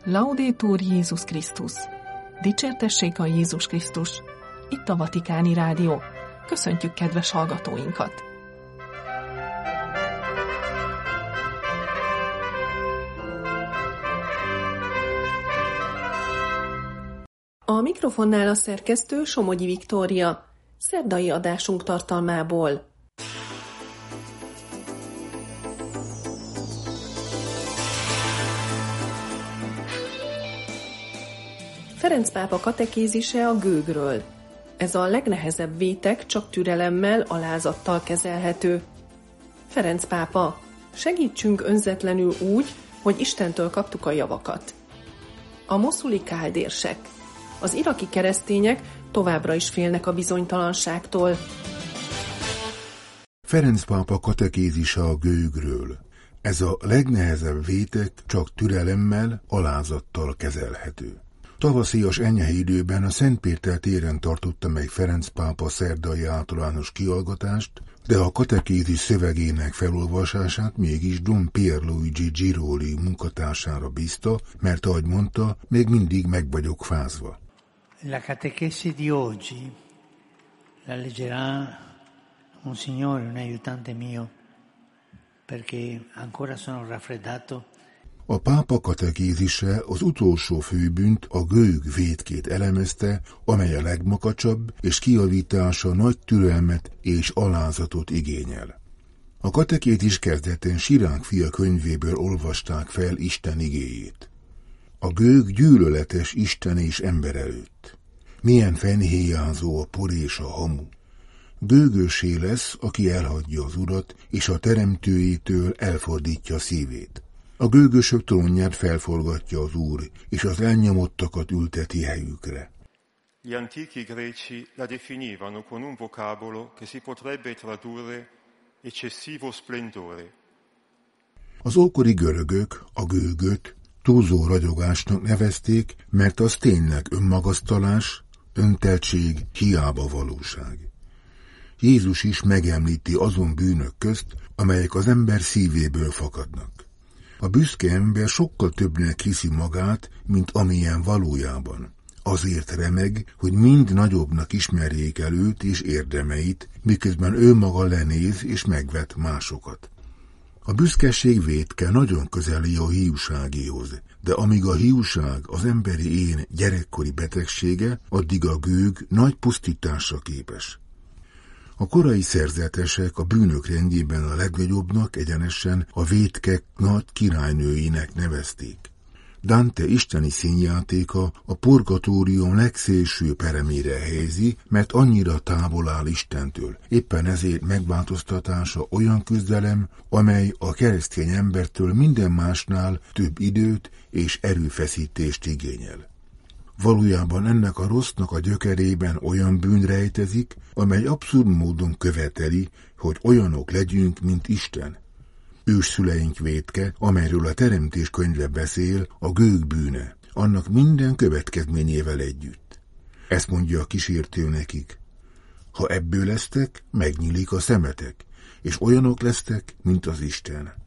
Laudetur Jézus Krisztus! Dicsértessék a Jézus Krisztus! Itt a Vatikáni Rádió. Köszöntjük kedves hallgatóinkat! A mikrofonnál a szerkesztő Somogyi Viktória. Szerdai adásunk tartalmából. Ferenc pápa katekézise a gőgről. Ez a legnehezebb vétek, csak türelemmel, alázattal kezelhető. Ferenc pápa, segítsünk önzetlenül úgy, hogy Istentől kaptuk a javakat. A moszuli káldérsek. Az iraki keresztények továbbra is félnek a bizonytalanságtól. Ferenc pápa katekézise a gőgről. Ez a legnehezebb vétek, csak türelemmel, alázattal kezelhető. Tavaszias enyhe időben a Szent Péter téren tartotta meg Ferenc pápa szerdai általános kihallgatást, de a katekézis szövegének felolvasását mégis Don Pierluigi Giroli munkatársára bízta, mert ahogy mondta, még mindig meg vagyok fázva. La catechesi di oggi la leggerà un signore, un aiutante mio, perché ancora sono raffreddato. A pápa katekézise az utolsó főbűnt, a gőg vétkét elemezte, amely a legmakacsabb, és kijavítása nagy türelmet és alázatot igényel. A katekézis kezdetén Sirák fia könyvéből olvasták fel Isten igéjét. A gőg gyűlöletes Isten és ember előtt. Milyen fenhéjázó a por és a hamu. Gőgössé lesz, aki elhagyja az Urat, és a teremtőjétől elfordítja szívét. A gőgösök trónját felforgatja az Úr, és az elnyomottakat ülteti helyükre. Gli antichi greci la definivano con un vocabolo che si potrebbe tradurre eccessivo splendore. Az ókori görögök a gőgöt túlzó ragyogásnak nevezték, mert az tényleg önmagasztalás, önteltség, hiába valóság. Jézus is megemlíti azon bűnök közt, amelyek az ember szívéből fakadnak. A büszke ember sokkal többnek hiszi magát, mint amilyen valójában. Azért remeg, hogy mind nagyobbnak ismerjék el őt és érdemeit, miközben ő maga lenéz és megvet másokat. A büszkeség vétke nagyon közeli a hiúságéhoz, de amíg a hiúság az emberi én gyerekkori betegsége, addig a gőg nagy pusztításra képes. A korai szerzetesek a bűnök rendjében a legnagyobbnak egyenesen a vétkek nagy királynőinek nevezték. Dante isteni színjátéka a purgatórium legszélső peremére helyezi, mert annyira távol áll Istentől. Éppen ezért megváltoztatása olyan küzdelem, amely a keresztény embertől minden másnál több időt és erőfeszítést igényel. Valójában ennek a rossznak a gyökerében olyan bűn rejtezik, amely abszurd módon követeli, hogy olyanok legyünk, mint Isten. Ősszüleink vétke, amelyről a Teremtés könyve beszél, a gőg bűne, annak minden következményével együtt. Ezt mondja a kísértő nekik. Ha ebből lesztek, megnyílik a szemetek, és olyanok lesztek, mint az Isten.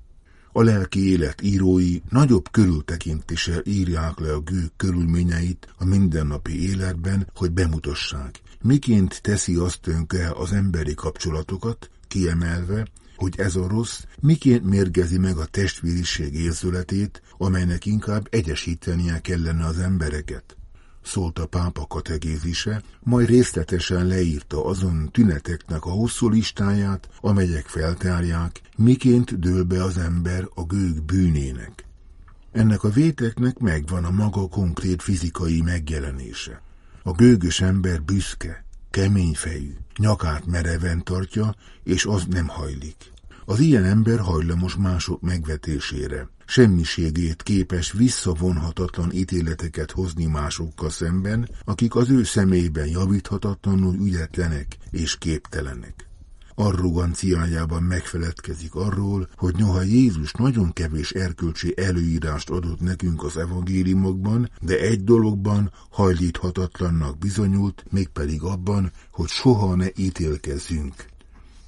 A lelki élet írói nagyobb körültekintéssel írják le a gőg körülményeit a mindennapi életben, hogy bemutassák, miként teszi azt tönkre az emberi kapcsolatokat, kiemelve, hogy ez a rossz miként mérgezi meg a testvériség érzületét, amelynek inkább egyesítenie kellene az embereket. Szólt a pápa kategézise, majd részletesen leírta azon tüneteknek a hosszú listáját, amelyek feltárják, miként dől be az ember a gőg bűnének. Ennek a véteknek megvan a maga konkrét fizikai megjelenése. A gőgös ember büszke, keményfejű, nyakát mereven tartja, és az nem hajlik. Az ilyen ember hajlamos mások megvetésére, semmiségét képes visszavonhatatlan ítéleteket hozni másokkal szemben, akik az ő személyben javíthatatlanul ügyetlenek és képtelenek. Arroganciájában megfeledkezik arról, hogy noha Jézus nagyon kevés erkölcsi előírást adott nekünk az evangéliumokban, de egy dologban hajlíthatatlannak bizonyult, mégpedig abban, hogy soha ne ítélkezzünk.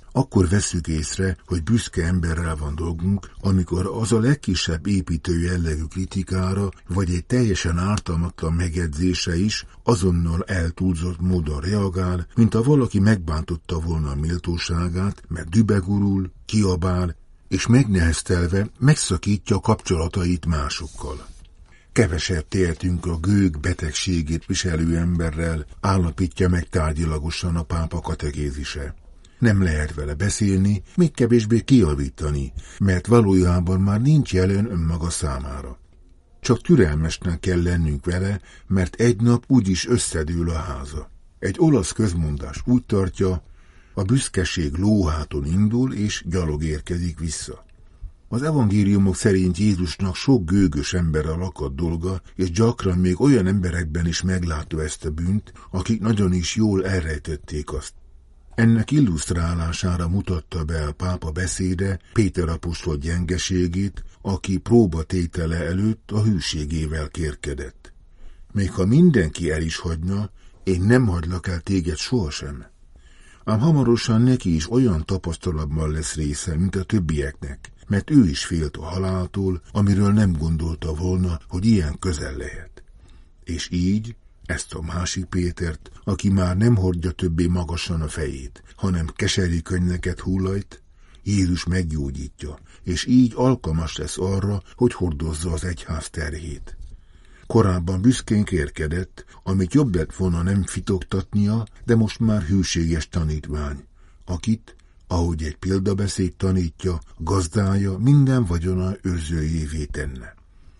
Akkor vesszük észre, hogy büszke emberrel van dolgunk, amikor az a legkisebb építő jellegű kritikára, vagy egy teljesen ártalmatlan megjegyzése is azonnal eltúlzott módon reagál, mint ha valaki megbántotta volna a méltóságát, mert dübegurul, kiabál, és megneheztelve megszakítja kapcsolatait másokkal. Keveset tehetünk a gőg betegségét viselő emberrel, állapítja meg tárgyilagosan a pápa katekézise. Nem lehet vele beszélni, még kevésbé kijavítani, mert valójában már nincs jelen önmaga számára. Csak türelmesnek kell lennünk vele, mert egy nap úgyis összedől a háza. Egy olasz közmondás úgy tartja, a büszkeség lóháton indul és gyalog érkezik vissza. Az evangéliumok szerint Jézusnak sok gőgös emberrel akadt dolga, és gyakran még olyan emberekben is meglátta ezt a bűnt, akik nagyon is jól elrejtették azt. Ennek illusztrálására mutatta be a pápa beszéde Péter apostol gyengeségét, aki próbatétele előtt a hűségével kérkedett. Még ha mindenki el is hagyna, én nem hagylak el téged sohasem. Ám hamarosan neki is olyan tapasztalatban lesz része, mint a többieknek, mert ő is félt a haláltól, amiről nem gondolta volna, hogy ilyen közel lehet. És így ezt a másik Pétert, aki már nem hordja többé magasan a fejét, hanem keserű könnyeket hullajt, Jézus meggyógyítja, és így alkalmas lesz arra, hogy hordozza az egyház terhét. Korábban büszkén kérkedett, amit jobb lett volna nem fitoktatnia, de most már hűséges tanítvány, akit, ahogy egy példabeszéd tanítja, gazdája minden vagyona őrzőjévé tenne.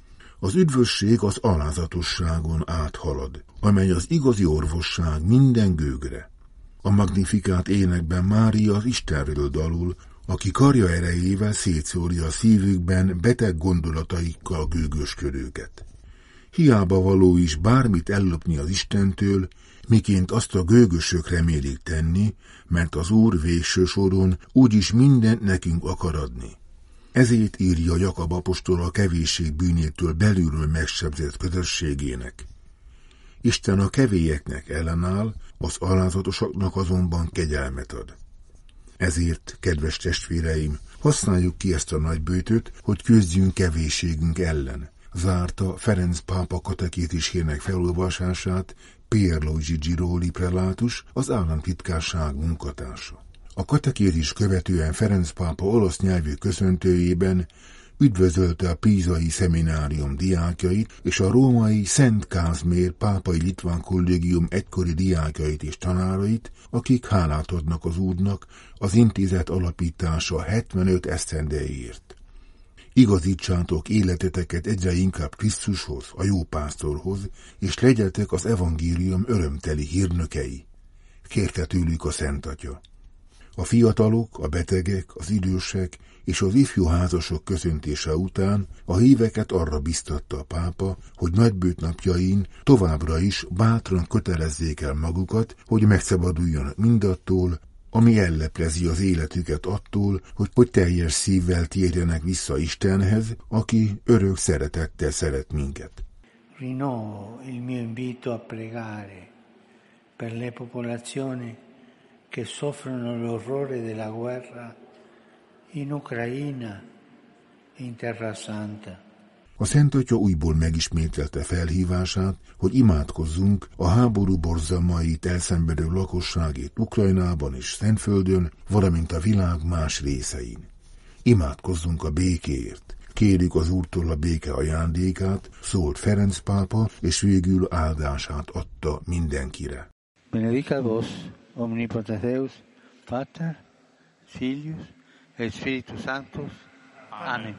Az üdvösség az alázatosságon áthalad, amely az igazi orvosság minden gőgre. A Magnifikát énekben Mária az Istenről dalul, aki karja erejével szétszórja a szívükben beteg gondolataikkal gőgösködőket. Hiába való is bármit ellopni az Istentől, miként azt a gőgösök remélik tenni, mert az Úr végső soron úgyis mindent nekünk akar adni. Ezért írja Jakab apostol a kevésség bűnétől belülről megsebzett közösségének. Isten a kevélyeknek ellenáll, az alázatosaknak azonban kegyelmet ad. Ezért, kedves testvéreim, használjuk ki ezt a nagybőtöt, hogy küzdjünk kevésségünk ellen, zárta Ferenc pápa katekézisének felolvasását Pierluigi Giroli prelátus, az államtitkárság munkatársa. A katekézis követően Ferenc pápa olasz nyelvű köszöntőjében üdvözölte a pízai szeminárium diákjait és a római Szent Kázmér pápai litván kollégium egykori diákjait és tanárait, akik hálát adnak az Úrnak az intézet alapítása 75 esztendejéért. Igazítsátok életeteket egyre inkább Krisztushoz, a jó pásztorhoz, és legyetek az evangélium örömteli hírnökei, kérte tőlük a Szent Atya. A fiatalok, a betegek, az idősek és az ifjú házasok köszöntése után a híveket arra biztatta a pápa, hogy nagybőtnapjain továbbra is bátran kötelezzék el magukat, hogy megszabaduljanak mindattól, ami elleplezi az életüket attól, hogy teljes szívvel térjenek vissza Istenhez, aki örök szeretettel szeret minket. Rinnovo il mio invito a pregare per le popolazioni che soffrono l'orrore della guerra in Ucraina e in Terra Santa. A Szent Atya újból megismételte felhívását, hogy imádkozzunk a háború borzalmait elszenvedő lakosságét Ukrajnában és Szentföldön, valamint a világ más részein. Imádkozzunk a békéért. Kérjük az Úrtól a béke ajándékát, szólt Ferenc pápa, és végül áldását adta mindenkire. Benedicat vos, omnipotens Deus, Pater, Filius et Spiritus Sanctus. Amen.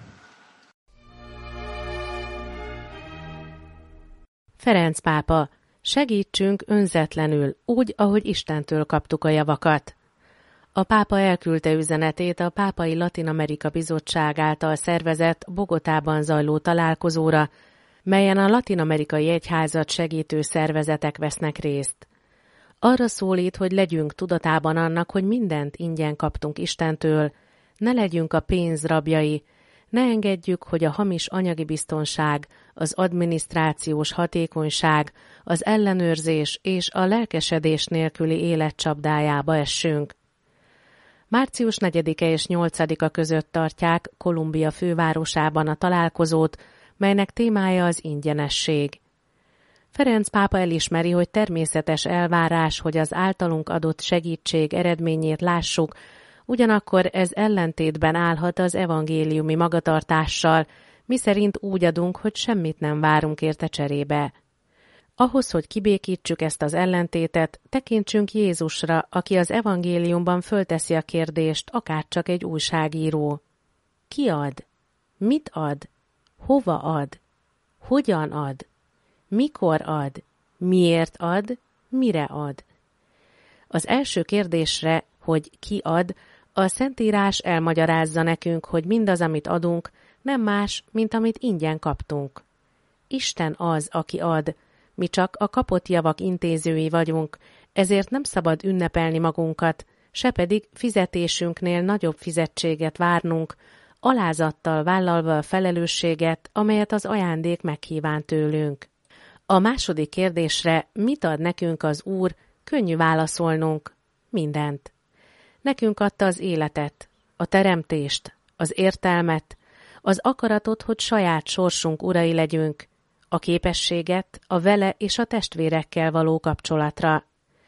Ferenc pápa, segítsünk önzetlenül, úgy, ahogy Istentől kaptuk a javakat. A pápa elküldte üzenetét a Pápai Latin-Amerika Bizottság által szervezett Bogotában zajló találkozóra, melyen a latin-amerikai egyházat segítő szervezetek vesznek részt. Arra szólít, hogy legyünk tudatában annak, hogy mindent ingyen kaptunk Istentől, ne legyünk a pénz rabjai, ne engedjük, hogy a hamis anyagi biztonság, az adminisztrációs hatékonyság, az ellenőrzés és a lelkesedés nélküli élet csapdájába essünk. Március 4-e és 8-a között tartják Kolumbia fővárosában a találkozót, melynek témája az ingyenesség. Ferenc pápa elismeri, hogy természetes elvárás, hogy az általunk adott segítség eredményét lássuk, ugyanakkor ez ellentétben állhat az evangéliumi magatartással, miszerint úgy adunk, hogy semmit nem várunk érte cserébe. Ahhoz, hogy kibékítsük ezt az ellentétet, tekintsünk Jézusra, aki az evangéliumban fölteszi a kérdést, akárcsak egy újságíró. Ki ad? Mit ad? Hova ad? Hogyan ad? Mikor ad? Miért ad? Mire ad? Az első kérdésre, hogy ki ad, a Szentírás elmagyarázza nekünk, hogy mindaz, amit adunk, nem más, mint amit ingyen kaptunk. Isten az, aki ad, mi csak a kapott javak intézői vagyunk, ezért nem szabad ünnepelni magunkat, se pedig fizetésünknél nagyobb fizetséget várnunk, alázattal vállalva a felelősséget, amelyet az ajándék megkíván tőlünk. A második kérdésre, mit ad nekünk az Úr, könnyű válaszolnunk: mindent. Nekünk adta az életet, a teremtést, az értelmet, az akaratot, hogy saját sorsunk urai legyünk, a képességet a vele és a testvérekkel való kapcsolatra.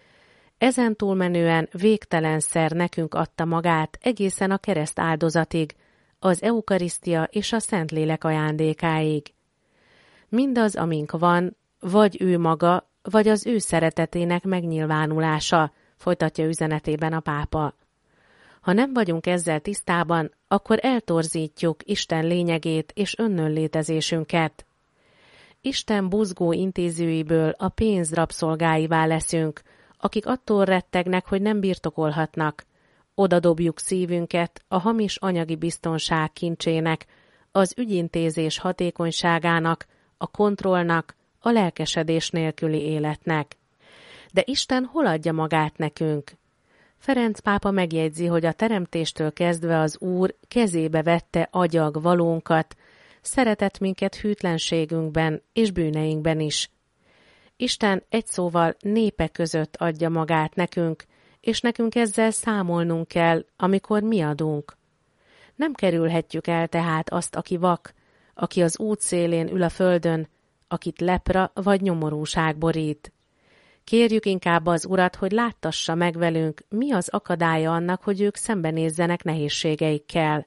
Ezen túlmenően végtelenszer nekünk adta magát egészen a kereszt áldozatig, az eukarisztia és a Szentlélek ajándékáig. Mindaz, amink van, vagy ő maga, vagy az ő szeretetének megnyilvánulása, folytatja üzenetében a pápa. Ha nem vagyunk ezzel tisztában, akkor eltorzítjuk Isten lényegét és önnönlétezésünket. Isten buzgó intézőiből a pénz rabszolgáivá leszünk, akik attól rettegnek, hogy nem birtokolhatnak. Oda dobjuk szívünket a hamis anyagi biztonság kincsének, az ügyintézés hatékonyságának, a kontrollnak, a lelkesedés nélküli életnek. De Isten hol adja magát nekünk? Ferenc pápa megjegyzi, hogy a teremtéstől kezdve az Úr kezébe vette agyag valónkat, szeretett minket hűtlenségünkben és bűneinkben is. Isten egy szóval népek között adja magát nekünk, és nekünk ezzel számolnunk kell, amikor mi adunk. Nem kerülhetjük el tehát azt, aki vak, aki az út szélén ül a földön, akit lepra vagy nyomorúság borít. Kérjük inkább az Urat, hogy láttassa meg velünk, mi az akadálya annak, hogy ők szembenézzenek nehézségeikkel.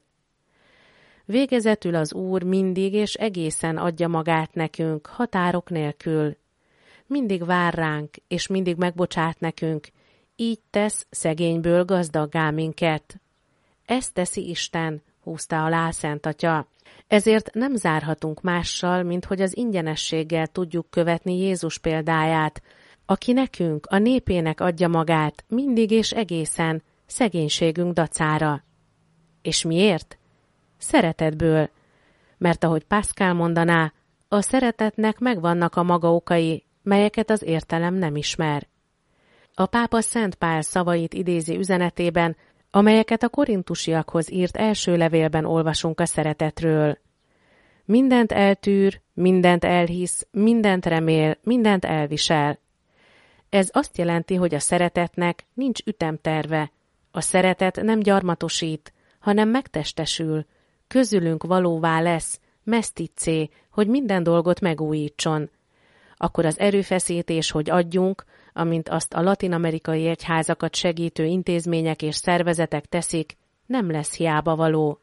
Végezetül az Úr mindig és egészen adja magát nekünk, határok nélkül. Mindig vár ránk, és mindig megbocsát nekünk, így tesz szegényből gazdaggá minket. Ezt teszi Isten, húzta alá a Szent Atya. Ezért nem zárhatunk mással, mint hogy az ingyenességgel tudjuk követni Jézus példáját, aki nekünk, a népének adja magát, mindig és egészen, szegénységünk dacára. És miért? Szeretetből, mert ahogy Pascal mondaná, a szeretetnek megvannak a maga okai, melyeket az értelem nem ismer. A pápa Szent Pál szavait idézi üzenetében, amelyeket a korintusiakhoz írt első levélben olvasunk a szeretetről. Mindent eltűr, mindent elhisz, mindent remél, mindent elvisel. Ez azt jelenti, hogy a szeretetnek nincs ütemterve. A szeretet nem gyarmatosít, hanem megtestesül, közülünk valóvá lesz, meszticé, hogy minden dolgot megújítson. Akkor az erőfeszítés, hogy adjunk, amint azt a latin-amerikai egyházakat segítő intézmények és szervezetek teszik, nem lesz hiába való.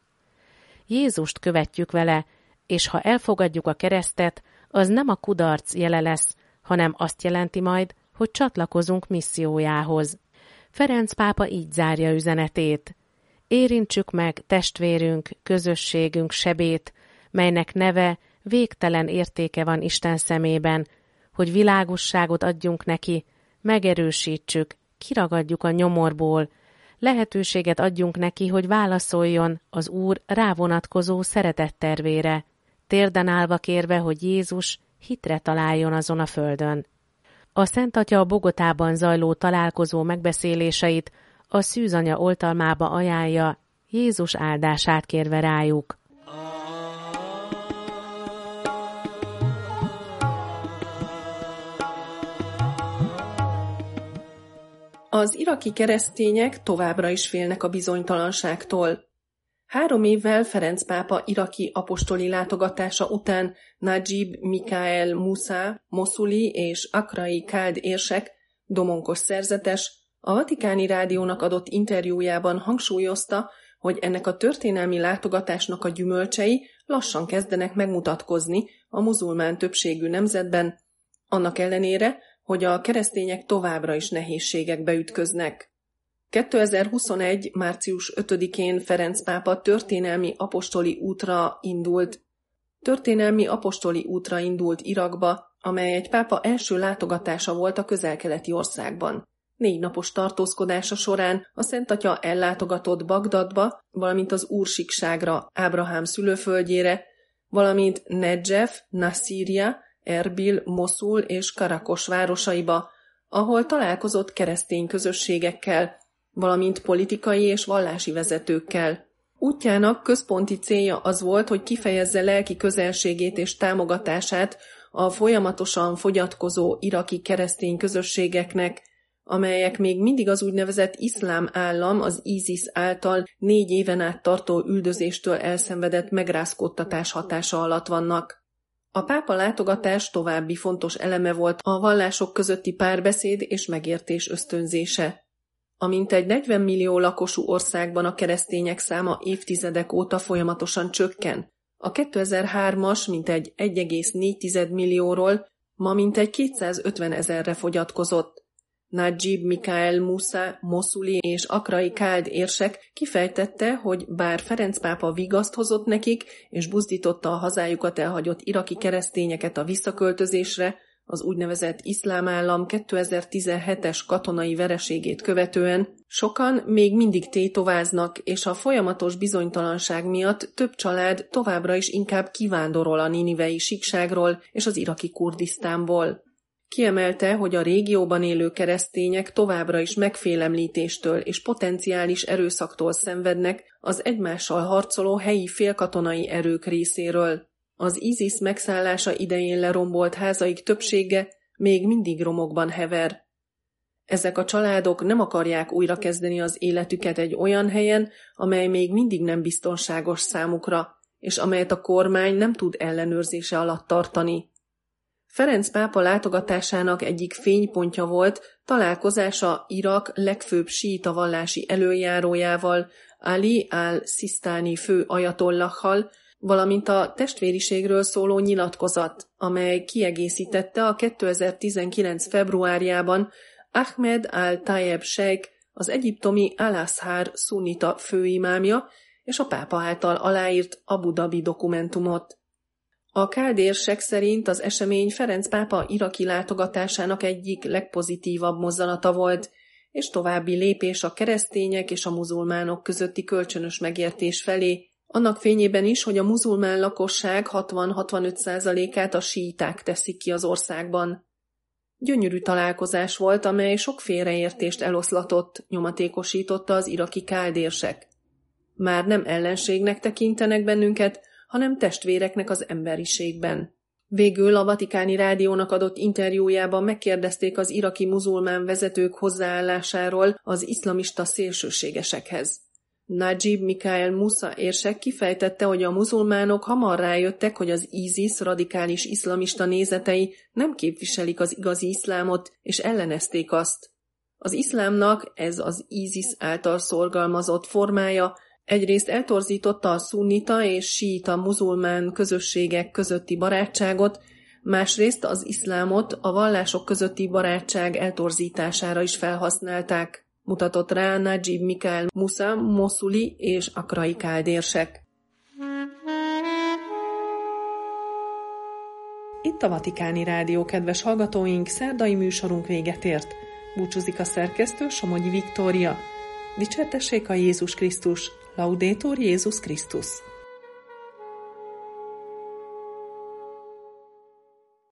Jézust követjük vele, és ha elfogadjuk a keresztet, az nem a kudarc jele lesz, hanem azt jelenti majd, hogy csatlakozunk missziójához. Ferenc pápa így zárja üzenetét. Érintsük meg testvérünk, közösségünk sebét, melynek neve, végtelen értéke van Isten szemében, hogy világosságot adjunk neki, megerősítsük, kiragadjuk a nyomorból, lehetőséget adjunk neki, hogy válaszoljon az Úr rávonatkozó szeretettervére, térden állva kérve, hogy Jézus hitre találjon azon a földön. A Szent Atya a Bogotában zajló találkozó megbeszéléseit a szűzanya oltalmába ajánlja, Jézus áldását kérve rájuk. Az iraki keresztények továbbra is félnek a bizonytalanságtól. 3 évvel Ferenc pápa iraki apostoli látogatása után Najib Mikael Musa, moszuli és akrai káld érsek, domonkos szerzetes, a Vatikáni Rádiónak adott interjújában hangsúlyozta, hogy ennek a történelmi látogatásnak a gyümölcsei lassan kezdenek megmutatkozni a muzulmán többségű nemzetben, annak ellenére, hogy a keresztények továbbra is nehézségekbe ütköznek. 2021. március 5-én Ferenc pápa történelmi apostoli útra indult Irakba, amely egy pápa első látogatása volt a közel-keleti országban. 4 napos tartózkodása során a Szent Atya ellátogatott Bagdadba, valamint az Úr-síkságra, Ábrahám szülőföldjére, valamint Nedzsef, Nassíria, Erbil, Moszul és Karakos városaiba, ahol találkozott keresztény közösségekkel, valamint politikai és vallási vezetőkkel. Útjának központi célja az volt, hogy kifejezze lelki közelségét és támogatását a folyamatosan fogyatkozó iraki keresztény közösségeknek, amelyek még mindig az úgynevezett iszlám állam, az ISIS által 4 éven át tartó üldözéstől elszenvedett megrázkódtatás hatása alatt vannak. A pápa látogatás további fontos eleme volt a vallások közötti párbeszéd és megértés ösztönzése. A mintegy 40 millió lakosú országban a keresztények száma évtizedek óta folyamatosan csökken. A 2003-as mintegy 1,4 millióról ma mintegy 250 000-re fogyatkozott. Najib Mikael Musa, moszuli és akrai káld érsek kifejtette, hogy bár Ferenc pápa vigaszt hozott nekik, és buzdította a hazájukat elhagyott iraki keresztényeket a visszaköltözésre, az úgynevezett iszlám állam 2017-es katonai vereségét követően, sokan még mindig tétováznak, és a folyamatos bizonytalanság miatt több család továbbra is inkább kivándorol a ninivei síkságról és az iraki Kurdisztánból. Kiemelte, hogy a régióban élő keresztények továbbra is megfélemlítéstől és potenciális erőszaktól szenvednek az egymással harcoló helyi félkatonai erők részéről. Az ISIS megszállása idején lerombolt házaik többsége még mindig romokban hever. Ezek a családok nem akarják újrakezdeni az életüket egy olyan helyen, amely még mindig nem biztonságos számukra, és amelyet a kormány nem tud ellenőrzése alatt tartani. Ferenc pápa látogatásának egyik fénypontja volt találkozása Irak legfőbb síita vallási elöljárójával, Ali al-Szisztáni fő ajatollahhal, valamint a testvériségről szóló nyilatkozat, amely kiegészítette a 2019. februárjában Ahmed al-Tayeb Sheikh, az egyiptomi Al-Azhar szunnita főimámja és a pápa által aláírt Abu Dhabi dokumentumot. A káldérsek szerint az esemény Ferenc pápa iraki látogatásának egyik legpozitívabb mozzanata volt, és további lépés a keresztények és a muzulmánok közötti kölcsönös megértés felé, annak fényében is, hogy a muzulmán lakosság 60-65%-át a síiták teszik ki az országban. Gyönyörű találkozás volt, amely sok félreértést eloszlatott, nyomatékosította az iraki káldérsek. Már nem ellenségnek tekintenek bennünket, hanem testvéreknek az emberiségben. Végül a Vatikáni Rádiónak adott interjújában megkérdezték az iraki muzulmán vezetők hozzáállásáról az iszlamista szélsőségesekhez. Najib Mikael Musa érsek kifejtette, hogy a muzulmánok hamar rájöttek, hogy az ISIS radikális iszlamista nézetei nem képviselik az igazi iszlámot, és ellenezték azt. Az iszlámnak ez az ISIS által szorgalmazott formája egyrészt eltorzította a szunnita és síita muzulmán közösségek közötti barátságot, másrészt az iszlámot a vallások közötti barátság eltorzítására is felhasználták, mutatott rá Najib Mikael Musa, moszuli és akrai káldérsek. Itt a Vatikáni Rádió, kedves hallgatóink, szerdai műsorunk véget ért. Búcsúzik a szerkesztő, Somogyi Viktória. Dicsértessék a Jézus Krisztus, Laudetur Jézus Krisztus.